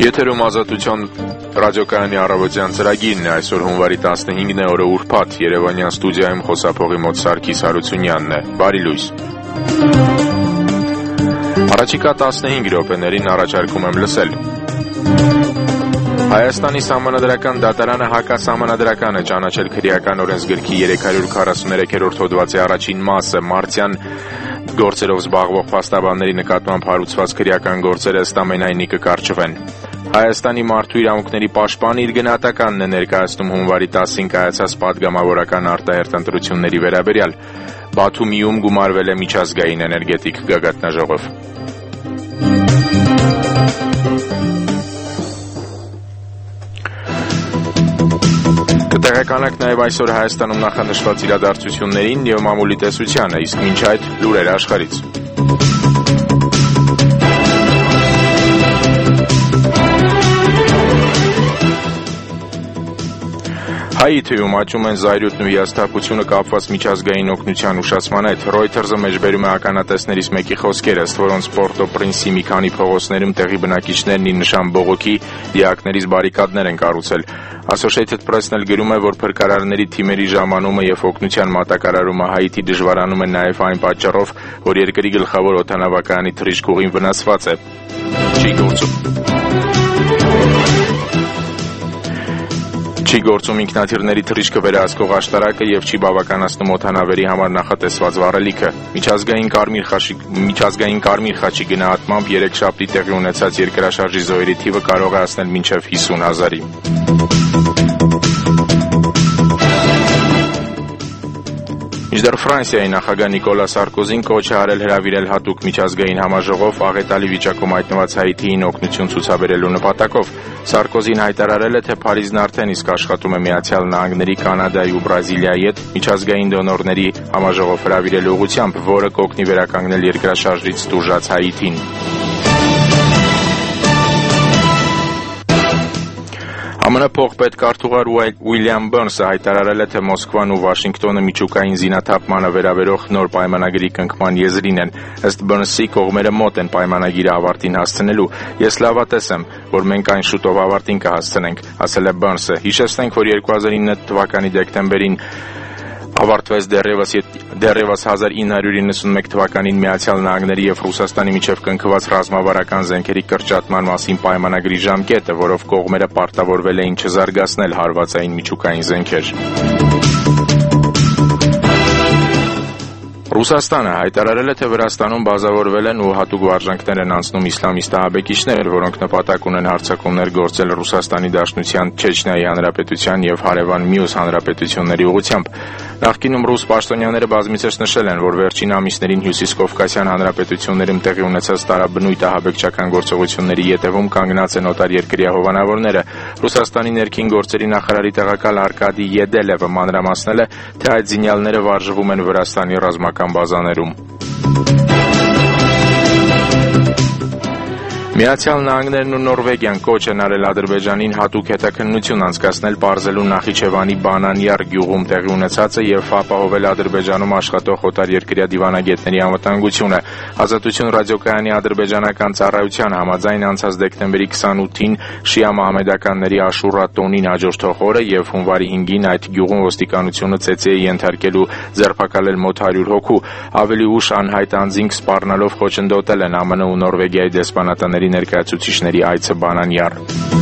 Եթերում ազատության ռադիոկայանի առավոտյան ծրագիրն է, այսօր հունվարի 15-ն է, օրը ուրբաթ, Երևանյան ստուդիայում խոսափողի մոտ Սարգիս Հարությունյանն է, բարի լույս։ Առաջիկա 15 րոպեներին առաջարկում եմ լսել։ Հայաստանի սահմանադրական դատարանը հակասահմանադրական է ճանաչել քրեական օրենսգրքի 343-րդ հոդվածի առաջին մասը, մարտյան գործերով զբաղվող փաստաբանների նկատմամբ հարուցված քրեական գործերը ըստ ամենայնի կկարճվեն։ Հայաստանի մարդու իրավունքների պաշտպանը իր գնահատականն է ներկայացնում հունվարի 10-ին կայացած պատգամավորական արտահերթ ընտրությունների վերաբերյալ։ Բաթումիում գումարվել է միջազգային էներգետիկ գագաթնաժողով։ Կտեղեկանանք նաև այսօր Հայաստանում նախանշված իրադարձություններին և մամուլի տեսությանը, իսկ մինչ այդ լուրեր աշխարհից։ Հայիթիում աճում են զայրույթն ու հիասթափությունը կապված միջազգային օգնության ուշացման հետ։ Reuters-ը մեջբերում է ականատեսներից մեկի խոսքերը, ըստ որոնց Պորտո-Պրինսի մի քանի փողոցներում տեղի բնակիչներն ի նշան բողոքի դիակներից բարիկադներ են կառուցել։ Associated Press-ն էլ գրում է, որ փրկարարների թիմերի ժամանումը և օգնության մատակարարումը Հայիթի դժվարանում է նաև այն պատճառով, որ երկրի գլխավոր օդանավակայանի թռիչքուղին վնասված է։ Չի գործում ինքնաթիռների թռիչքը վերահսկող աշտարակը և չի բավականացնում օդանավերի համար նախատեսված վառելիքը։ Միջազգային Կարմիր խաչի գնահատմամբ երեքշաբթի տեղի ունեցած երկրաշարժի զոհերի թիվը կարող է հասնել մինչև 50,000-ի։ Մինչդեռ Ֆրանսիայի նախագահ Նիկոլա Սարկոզին կոչ է արել հրավիրել հատուկ միջազգային համաժողով աղետալի վիճակում հայտնված Հայիթիին օգնություն ցուցաբերելու նպատակով։ Սարկոզին հայտարարել է, թե Փարիզն արդեն իսկ աշխատում է Միացյալ Նահանգների, Կանադայի ու Բրազիլիայի հետ միջազգային դոնորների համաժողով հրավիրելու ուղղությամբ, որը կօգնի վերականգնել երկրաշարժից տուժած Հայիթին։ ԱՄՆ փոխպետքարտուղար Ուիլյամ Բըրնսը հայտարարել է, թե Մոսկվան ու Վաշինգտոնը միջուկային զինաթափմանը վերաբերող նոր պայմանագրի կնքման եզրին են։ Ըստ Բըրնսի, կողմերը մոտ են պայմանագիրը ավարտին հասցնելու։ Ես լավատես եմ, որ մենք այն շուտով ավարտին կհասցնենք, ասել է Բըրնսը։ Հիշեցնենք, որ 2009 թվականի դեկտեմբերին ավարտվեց դեռևս 1991 թվականին Միացյալ Նահանգների և Ռուսաստանի միջև կնքված ռազմավարական զենքերի կրճատման մասին պայմանագրի ժամկետը, որով կողմերը պարտավորվել էին չզարգացնել հարվածային միջուկային զենքեր։ Ռուսաստանը հայտարարել է, թե Վրաստանում բազավորվել են ու հատուկ վարժանքներ են անցնում իսլամիստ ահաբեկիչներ, որոնք նպատակ ունեն հարձակումներ գործել Ռուսաստանի Դաշնության, Չեչնիայի Հանրապետության և հարևան մյուս հանրապետությունների ուղղությամբ։ Նախկինում ռուս պաշտոնյաները բազմիցս նշել են, որ վերջին ամիսներին Հյուսիսկովկասյան հանրապետություններում տեղի ունեցած տարաբնույթ ահաբեկչական գործողությունների ետևում կանգնած են օտարերկրյա հովանավորները։ Ռուսաստանի ներքին գործերի նախարարի տեղակալ Արկադի Եդելևը մանրամասնել է, թե այդ զինյալները վարժվում են Վրաստանի ռազմական բազաներում։ Միացյալ Նահանգներն ու Նորվեգիան կոչ են արել Ադրբեջանին հատուկ հետաքննություն անցկացնել պարզելու Նախիջևանի Բանանյար գյուղում տեղի ունեցածը և ապահովել Ադրբեջանում աշխատող օտարերկրյա դիվանագետների անվտանգությունը։ Ազատություն ռադիոկայանի ադրբեջանական ծառայության համաձայն անցած դեկտեմբերի 28-ին շիա մահմեդականների Աշուրա տոնին հաջորդող օրը և հունվարի 5-ին այդ գյուղում ոստիկանությունը ծեծի է ենթարկել ու ձերբակալել մոտ 100 հոգու։ Ավելի ուշ անհայտ անձինք սպառնալով խոչընդոտել են ԱՄՆ ու Նորվեգիայի դեսպանատների ներկայացուցիչների այցը Բանանյար։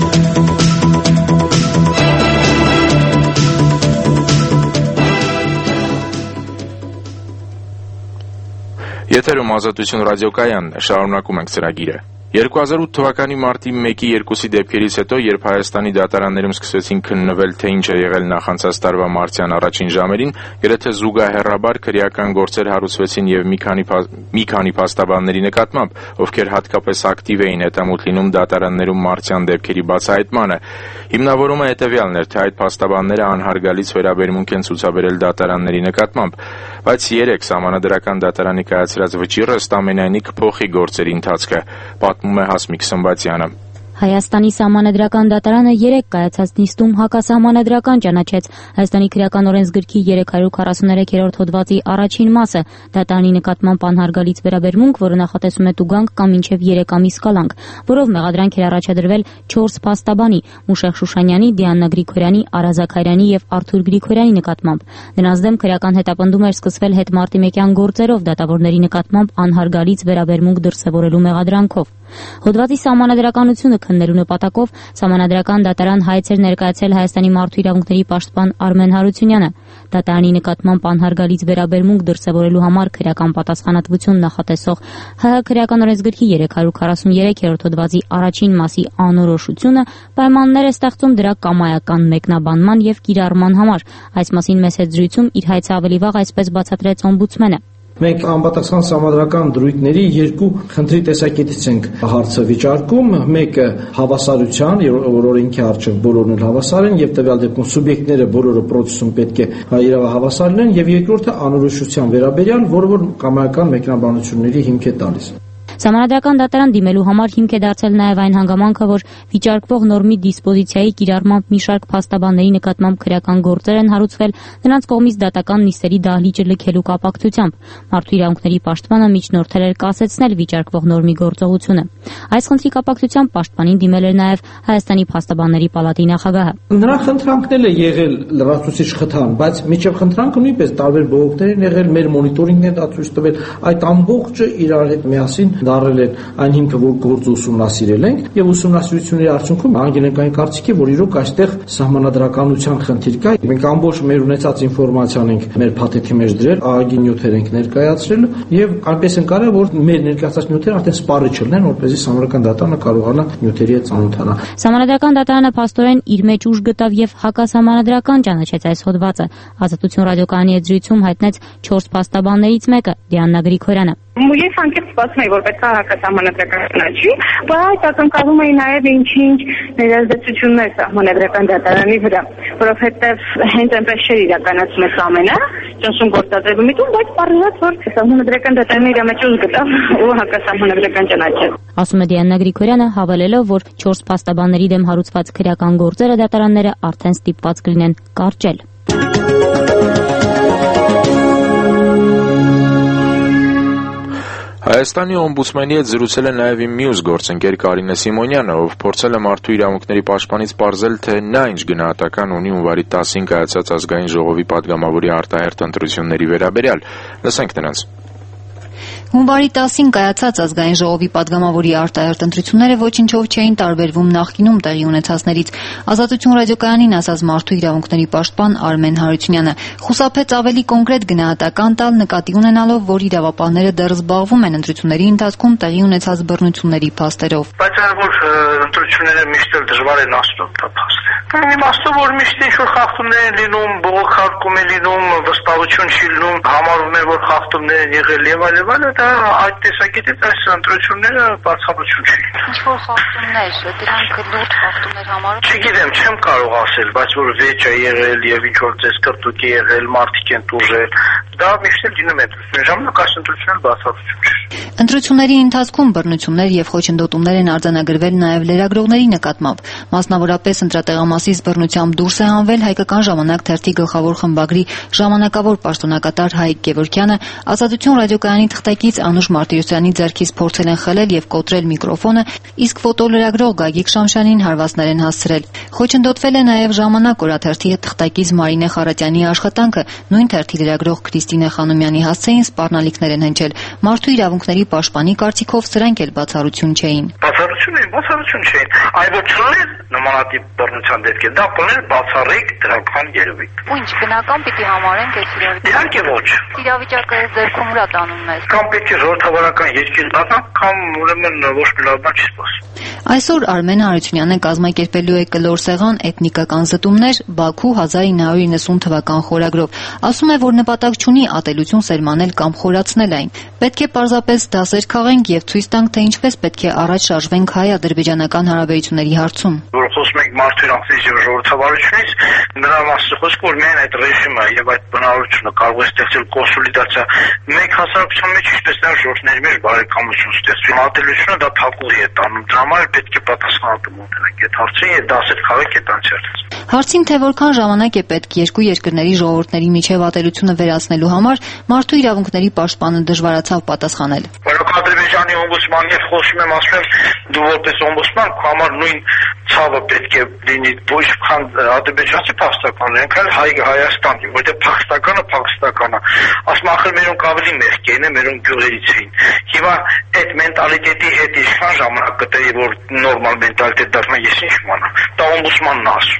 Եթերում ազատություն ռադիոկայանն է, շարունակում ենք ծրագիրը։ 2008 թվականի մարտի 1-2 դեպքերից հետո, երբ Հայաստանի դատարաններում սկսեցին քննվել, թե ինչ է եղել նախանցած տարվա մարտյան առաջին ժամերին, գրեթե զուգահեռաբար քրեական գործեր հարուցվեցին և մի քանի փաստաբանների նկատմամբ, ովքեր հատկապես ակտիվ էին հետամուտ լինում դատարաններում մարտյան դեպքերի բացահայտմանը։ Հիմնավորումը հետևյալն էր, թե այդ փաստաբանները անհարգալից վերաբերմունք են ցուցաբերել դատարանների նկատմամբ, բայց 3 սահմանադրական դատարանի կայացրած վճիռը ըստ ամենայնի կփոխի գործերի ընթացքը, պատմում է Հասմիկ Սմբատյանը։ Հայաստանի սահմանադրական դատարանը 3 կայացած նիստում հակասահմանադրական ճանաչեց Հայաստանի քրեական օրենսգրքի 343-րդ հոդվածի առաջին մասը՝ դատարանի նկատմամբ անհարգալից վերաբերմունք, որը նախատեսում է տուգանք կամ մինչև 3 ամիս կալանք, որով մեղադրանք էր առաջադրվել 4 փաստաբանի՝ Մուշեղ Շուշանյանի, Դիանա Գրիգորյանի, Արա Զաքարյանի եւ Արթուր Գրիգորյանի նկատմամբ։ Նրանց դեմ քրեական հետապնդում էր սկսվել հետմարտիմեկյան գործերով դատավորների նկատմամբ անհարգալից վերաբերմունք դրսևորելու մեղադրանքով։ Հոդվածի սահմանադրականությունը քննելու նպատակով Սահմանադրական դատարան հայց էր ներկայացել Հայաստանի մարդու իրավունքների պաշտպան Արմեն Հարությունյանը։ Դատարանի նկատմամբ անհարգալից վերաբերմունք դրսևորելու համար քրեական պատասխանատվություն նախատեսող ՀՀ քրեական օրենսգրքի 343-րդ հոդվածի առաջին մասի անորոշությունը պայմաններ է ստեղծում դրա կամայական մեկնաբանման եւ կիրառման համար։ Այս մասին մեծ հետ զրույցում իր հայցը ավելի վաղ այսպես բացատրեց օմբուդսմենը։ Մենք անպատասխան սահմանադրական դրույթների 2 խնդրի տեսակետից ենք հարցը վիճարկում. մեկը հավասարության, որ օրենքի առջև բոլորն էլ հավասար են եւ տվյալ դեպքում սուբյեկտները բոլորը process-ում պետք է իրավահավասար լինեն, եւ երկրորդը անորոշության վերաբերյալ, որը որ կամայական մեկնաբանությունների հիմք է տալիս։ Սահմանադրական դատարան դիմելու համար հիմք է դարձել նաև այն հանգամանքը, որ վիճարկվող նորմի դիսպոզիցիայի կիրառմամբ մի շարք փաստաբանների նկատմամբ քրեական գործեր են հարուցվել նրանց կողմից դատական նիստերի դահլիճը լքելու կապակցությամբ։ Մարդու իրավունքների պաշտպանը միջնորդել էր կասեցնել վիճարկվող նորմի գործողությունը։ Այս խնդրի կապակցությամբ պաշտպանին դիմել էր նաև Հայաստանի փաստաբանների պալատի նախագահը։ Նրա խնդրանքն է եղել լրացուցիչ խթան, բայց միջև խնդրանքը նույնպես տարբեր բողոքներ են եղել, մեր մոնիտորինգն է դա ցույց տվել, այդ ամբողջը իրար հետ միասին դարել են այն հիմքը, որ գործը ուսումնասիրել ենք եւ ուսումնասիրությունների արդյունքում անգել ենք այն կարծիքի, որ իրոք այստեղ սահմանադրականության խնդիր կա։ Մենք ամբողջ մեր ունեցած ինֆորմացիան ենք մեր փաթեթի մեջ դրել, ԱԱԳ-ի նյութեր ենք ներկայացրել եւ այնպես են կարել, որ մեր ներկայացած նյութերը արդեն սպառիչ չլինեն, որպեսզի սահմանադրական դատարանը կարողանա նյութերի հետ ծանոթանալ։ Սահմանադրական դատարանը փաստորեն իր մեջ ուժ գտավ եւ հակասահմանադրական ճանաչեց այս հոդվածը։ Ազատություն ռադիոկայանի հետ զրույցում հայտնեց 4 փաստաբաններից մեկը՝ Դիանա Գրիգորյանը։ Ես անկեղծ սպասում էի, որ պետք է հակասահմանադրական ճանաչի, բայց ակնկալում էի նաև ինչ-ինչ ներազդեցություններ սահմանադրական դատարանի վրա, որովհետև հենց այնպես չէր իրականացում այս ամենը, ճնշում գործադրելու միտում, բայց պարզվեց, որ սահմանադրական դատարանը իր մեջ ուժ գտավ ու հակասահմանադրական ճանաչեց։ Ասում է Դիանա Գրիգորյանը, հավելելով, որ 4 փաստաբանների դեմ հարուցված քրեական գործերը դատարանները արդեն ստիպված կլինեն կարճել։ Հայաստանի օմբուդսմենի հետ զրուցել է նաև իմ մյուս գործընկեր Կարինե Սիմոնյանը, ով փորձել է մարդու իրավունքների պաշտպանից պարզել, թե նա ինչ գնահատական ունի հունվարի 10-ին կայացած ազգային ժողովի падգամավորի արտահերթ ընտրությունների վերաբերյալ։ Լսենք նրանց։ Հունվարի 10-ին կայացած ազգային ժողովի падգամավորի արտահերթ ընտրությունները ոչինչով չէին տարբերվում նախկինում տեղի ունեցածներից։ Ազատություն ռադիոկայանին ասաց մարդու իրավունքների պաշտպան Արմեն Հարությունյանը։ Խուսափեց ավելի կոնկրետ գնահատական տալ, նկատի ունենալով, որ իրավապահները դեռ զբաղվում են ընտրությունների ընթացքում տեղի ունեցած բռնությունների փաստերով։ Բայց այն որ ընտրությունները միշտ էլ դժվար են ասում դա փաստ է։ Այն իմաստով որ միշտ ինչ-որ խախտումներ են լինում, բողոքարկում է լինում, վստահություն չի լինում, համարվում է որ խախտումներ են եղել եւ այլ, դա այդ տեսակետից այս ընտրությունները բացառություն չի։ Ինչ-որ խախտումներ, դրանք լուրջ խախտումներ համարում։ Չգիտեմ, չեմ կարող ասել, բայց որ վեճ է եղել եւ ինչ-որ ձեզ կրտուկ է եղել, մարդիկ են տուժել, դա միշտ էլ լինում է ընտրությունների ժամանակ, այս ընտրությունները բացառություն չի։ Ընտրությունների ընթացքում բռնություններ եւ խոչընդոտումներ են արձանագրվել նաեւ լրագրողների նկատմամբ։ Մասնավորապես ընտրատեղամասից բռնությամբ դուրս է հանվել Հայկական ժամանակ թերթի գլխավոր խմբագրի ժամանակավոր պաշտոնակատար Հայկ Գևորգյանը, Ազատություն ռադիոկայանի թղթակից Անուշ Մարտիրոսյանի ձեռքից փորձել են խլել եւ կոտրել միկրոֆոնը, իսկ ֆոտոլրագրող Գագիկ Շամշյանին հարվածներ են հասցրել։ Խոչընդոտվել է նաեւ Ժամանակ օրաթերթի թղթակից Մարինե Խարատյանի աշխատանքը, նույն թերթի լրագրող Քրիստինե Խանոմյանի հասցեին սպառնալիքներ են հնչել։ Մարդու իրավունքների պաշտպանի կարծիքով սրանք էլ բացառություն չէին։ Բացառություն չէին։ Այ ոչ չլներ նմանատիպ բռնության դեպքեր, դա կլներ բացառիկ դրական երևույթ։ Ու ինչ բնական պիտի համարենք այս իրավիճակը։ Իհարկե ոչ։ Իրավիճակը այս դեպքում ուրա տանում մեզ։ Կամ պետք է ժողովրդավարական երկիր դառնանք, կամ ուրեմն ոչ մի լավ բան չի սպասում։ Այսօր Արմեն Հարությունյանը կազմակերպելու է կլոր սեղան էթնիկական զտումներ Բաքու 1990 թվական խորագրով։ Ասում է, որ նպատակ չունի ատելություն սերմանել կամ խորացնել այն։ Պետք է պարզապես դասեր քաղենք եւ ցույց տանք, թե ինչպես պետք է առաջ շարժվենք ենք հայ-ադրբեջանական հարաբերությունների հարցում։ Որ խոսում ենք մարդու իրավունքներից եւ ժողովրդավարությունից, նրա մասը խոսք որ միայն այդ ռեժիմը եւ այդ բնավորությունը կարող է ստեղծել կոնսոլիդացիա մեկ հասարակության մեջ, ինչպես նաեւ ժողովրդների մեջ բարեկամություն ստեղծել։ Մատելությունը դա փակուղի է տանում, դրա համար պետք է պատասխանատու մոտենանք այդ հարցին եւ դասեր քաղաք այդ անցյալից։ Հարցին, թե որքան ժամանակ է պետք երկու երկրների ժողովուրդների միջև ատելությունը վերացնելու համար, մարդու իրավունքների պաշտպանը դժվարացավ պատասխանել։ Որովհետեւ Ադրբեջանի օմբուդսմանի հետ խոսում եմ, ասում եմ, դու որպես օմբուդսման քո համար նույն ցավը պետք է լինի, ոչ քան ադրբեջանցի փախստականն ենք, այլ Հայաստանի, որտեղ փախստականը, ասում ախր մերոնք ավելի մեղքերն են, մերոնք գյուղերից էին։ Հիմա այդ մենտալիտետի հետ ինչքան ժամանակ կտրի, որ նորմալ մենտալիտետ դառնա, ես ինչ իմանամ։ Դա օմբուդսմանն ասում։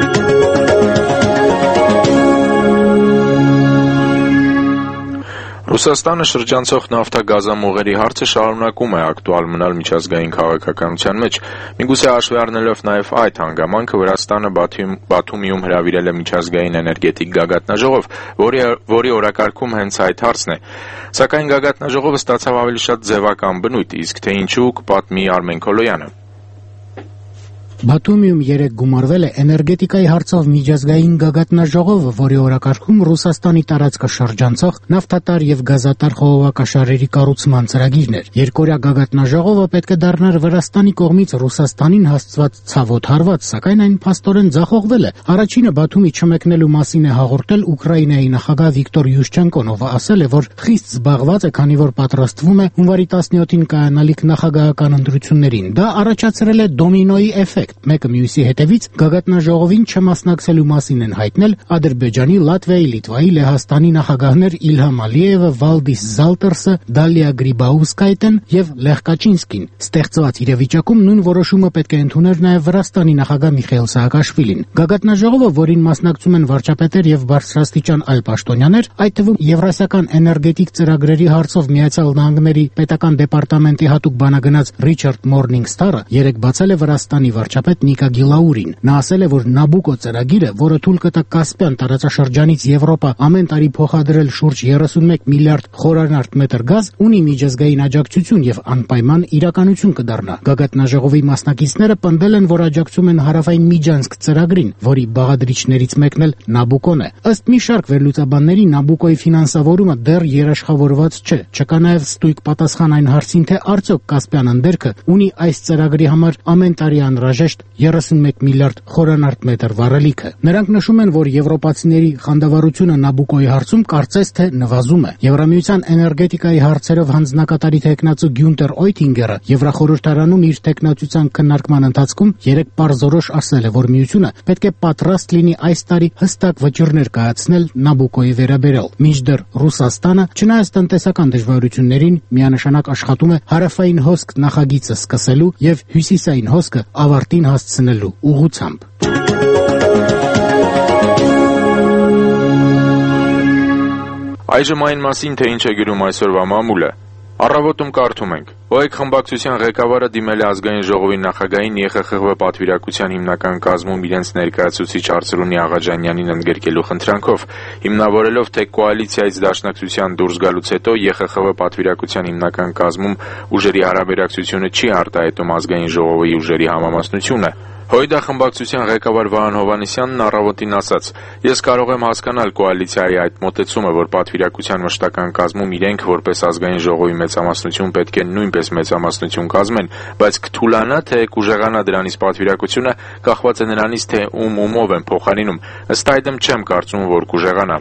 Ռուսաստանը շրջանցող նավթագազամուղերի հարցը շարունակում է ակտուալ մնալ միջազգային քաղաքականության մեջ, միգուցե հաշվի առնելով նաև այդ հանգամանքը Վրաստանը Բաթումիում հրավիրել է միջազգային էներգետիկ գագաթնաժողով, որի օրակարգում հենց այդ հարցն է։ Սակայն գագաթնաժողովը ստացավ ավելի շատ ձևական բնույթ, իսկ թե ինչու կպատմի Արմեն Քոլոյանը։ Բաթումիում երեկ գումարվել է էներգետիկայի հարցով միջազգային գագաթնաժողովը, որի օրակարգում Ռուսաստանի տարածքը շրջանցող նավթատար եւ գազատար խողովակաշարերի կառուցման ծրագիրն էր։ Երկօրյա գագաթնաժողովը պետք է դառնար Վրաստանի կողմից Ռուսաստանին հասցված ցավոտ հարված, սակայն այն փաստորեն ձախողվել է։ Առաջինը Բաթումի չմեկնելու մասին է հաղորդել Ուկրաինայի նախագահ Վիկտոր Յուշչենկոն, ով ասել է, որ խիստ զբաղված է, քանի որ պատրաստվում է հունվարի 17-ին կայանալիք նախագահական ընտրություններին։ Դա առաջացրել է դոմինոյի էֆեկտ։ Մեկը մյուսի հետևից գագաթնաժողովին չմասնակցելու մասին են հայտնել Ադրբեջանի, Լատվիայի, Լիտվայի, Լեհաստանի նախագահներ Իլհամ Ալիևը, Վալդիս Զալտերսը, Դալիա Գրիբաուսկայտեն եւ Լեխ Կաչինսկին։ Ստեղծված իրավիճակում նույն որոշումը պետք է ընդուներ նաեւ Վրաստանի նախագահ Միխայիլ Սաակաշվիլին։ Գագաթնաժողովը, որին մասնակցում են վարչապետեր եւ բարձրաստիճան այլ պաշտոնյաներ, այդ թվում Եվրասիական էներգետիկ ծրագրերի հարցով Միացյալ Նահանգների պետական դեպարտամենտի հատուկ բանագնաց Ռիչարդ Մորնինգստարը երեկ բացել է Վրաստանի վարչապետ Նիկա Գիլաուրին։ Նա ասել է, որ Նաբուկո ծրագիրը, որը թույլ կտա Կասպյան տարածաշրջանից Եվրոպա ամեն տարի փոխադրել շուրջ 31 միլիարդ խորանարդ մետր գազ, ունի միջազգային աջակցություն եւ անպայման իրականություն կդառնա։ Գագաթնաժողովի մասնակիցները պնդել են, որ աջակցում են Հարավային Միջանցք ծրագրին, որի բաղադրիչներից մեկն էլ Նաբուկոն է։ Ըստ մի շարք վերլուծաբանների Նաբուկոյի ֆինանսավորումը դեռ երաշխավորված չէ։ Չկա նաեւ ստույգ պատասխան այն հարցին, թե արդյոք Կասպյան անդերքը ունի այս ծրագրի համար ամեն տարի անհրաժեշտ 31 միլիարդ խորանարդ մետր վառելիքը։ Նրանք նշում են, որ եվրոպացիների խանդավառությունը Նաբուկոյի հարցում կարծես թե նվազում է։ Եվրամիության էներգետիկայի հարցերով հանձնակատարի թեկնածու Գյունտեր Օյթինգերը Եվրախորհրդարանում իր թեկնածության քննարկման ընթացքում երեք պարզորոշ ասել է, որ միությունը պետք է պատրաստ լինի այս տարի հստակ վճիռներ կայացնել Նաբուկոյի վերաբերյալ։ Մինչդեռ Ռուսաստանը, չնայած տնտեսական դժվարություններին, միանշանակ աշխատում է հարավային հոսք նախագիծը սկսելու եւ հյուսիսային հոսքը ավարտին հասցնելու ուղղությամբ։ Այժմ այն մասին, թե ինչ է գրում այսօրվա մամուլը։ Առավոտում կարդում ենք. ՕԵԿ խմբակցության ղեկավարը դիմել է ազգային ժողովի նախագահին ԵԽԽՎ պատվիրակության հիմնական կազմում իրենց ներկայացուցիչ Արծրունի Աղաջանյանին ընդգրկելու խնդրանքով, հիմնավորելով, թե կոալիցիայից դաշնակցության դուրս գալուց հետո ԵԽԽՎ պատվիրակության հիմնական կազմում ուժերի հարաբերակցությունը չի արտահայտում ազգային ժողովի ուժերի համամասնությունը։ Հույդա խմբակցության ղեկավար Վահան Հովհաննիսյանն առավոտին ասաց. «Ես կարող եմ հասկանալ կոալիցիայի այդ մոտեցումը, որ պատվիրակության մշտական կազմում իրենք որպես ազգային ժողովի մեծամասնություն պետք է նույնպես մեծամասնություն կազմեն, բայց կթուլանա, թե կուժեղանա դրանից պատվիրակությունը, կախված է նրանից, թե ումով են փոխարինում։ Ըստ այդմ չեմ կարծում, որ կուժեղանա»։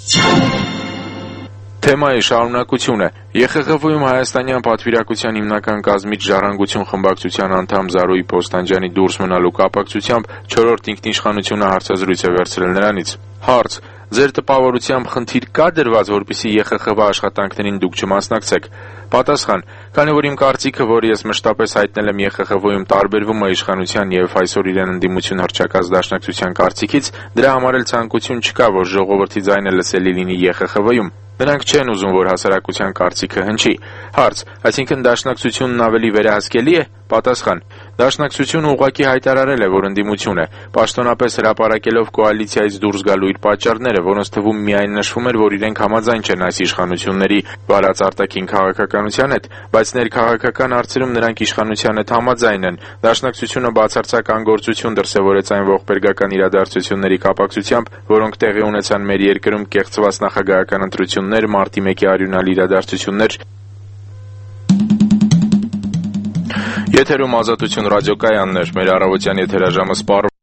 Թեմայի շարունակությունը։ ԵԽԽՎ-ում հայաստանյան պատվիրակության հիմնական կազմից Ժառանգություն խմբակցության անդամ Զարուհի Փոստանջյանի դուրս մնալու կապակցությամբ 4-րդ ինքնիշխանությունը հարցազրույց է վերցրել նրանից։ Հարց. Ձեր տպավորությամբ խնդիր կա դրված, որպեսզի ԵԽԽՎ աշխատանքներին դուք չմասնակցեք։ Պատասխան. Քանի որ իմ կարծիքը, որ ես մշտապես հայտնել եմ ԵԽԽՎ-ում, տարբերվում է իշխանության եւ այսօր իրեն ընդդիմություն հռչակած դաշնակցության կարծիքից, դրա համար էլ ցանկություն չկա, որ ժողովրդի ձայնը լսելի լինի ԵԽԽՎ-ում։ Նրանք չեն ուզում, որ հասարակության կարծիքը հնչի։ Հարց. այսինքն դաշնակցությունն ավելի վերահսկելի է։ Պատասխան. Դաշնակցությունը ուղղակի հայտարարել է, որ ընդդիմություն է, պաշտոնապես հրապարակելով կոալիցիայից դուրս գալու իր պատճառները, որոնց թվում միայն նշվում էր, որ իրենք համաձայն չեն այս իշխանությունների վարած արտաքին քաղաքականության հետ, բայց ներքաղաքական հարցերում նրանք իշխանության հետ համաձայն են։ Դաշնակցությունը բացարձակ անգործություն դրսևորեց այն ողբերգական իրադարձությունների կապակցությամբ, որոնք տեղի ունեցան մեր երկրում կեղծված նախագահական ընտրություններ, մարտի 1-ի արյունալի իրադարձություններ։ Եթերում Ազատություն ռադիոկայանն էր, մեր առավոտյան եթերաժամը սպառ